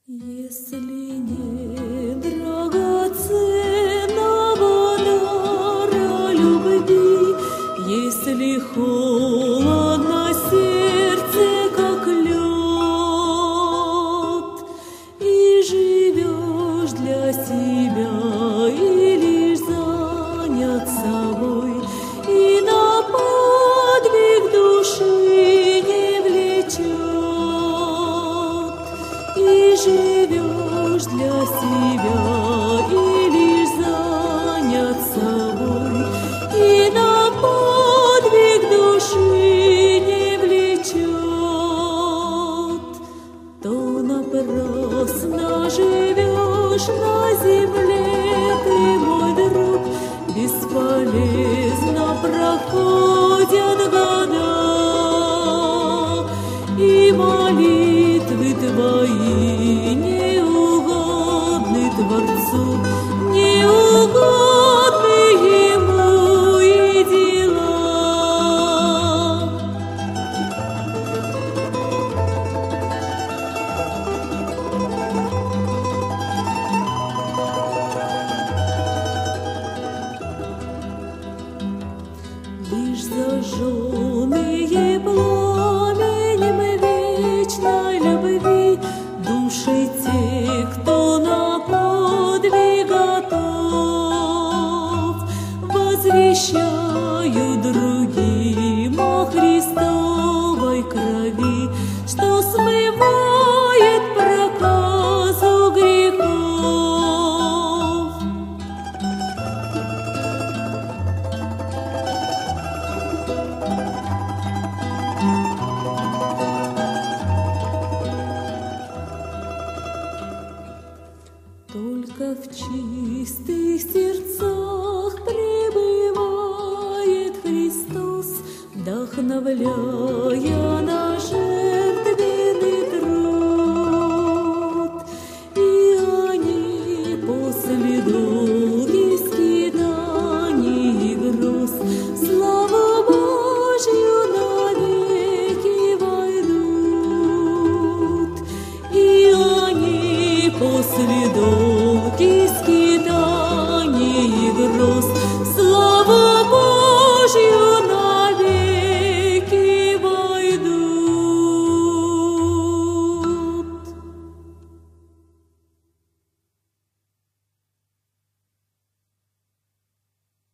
Если нет драгоценного дара любви, если холодно сердце, как лед, и живешь для себя, и лишь занят собой, и на подвиг души не влечет, и живешь для себя, и лишь занят собой, и на подвиг души не влечет, то напрасно живешь на земле ты, мой друг, бесполезно проходят года, и молитвы твои не угодны Творцу, не угодны Ему и дела. Лишь зажженные пламенем вечной любви души тех, кто на подвиг готов, возвещают другим о Христовой крови, что смывает проказу грехов. Только в чистых сердцах пребывает Христос, вдохновляя нас.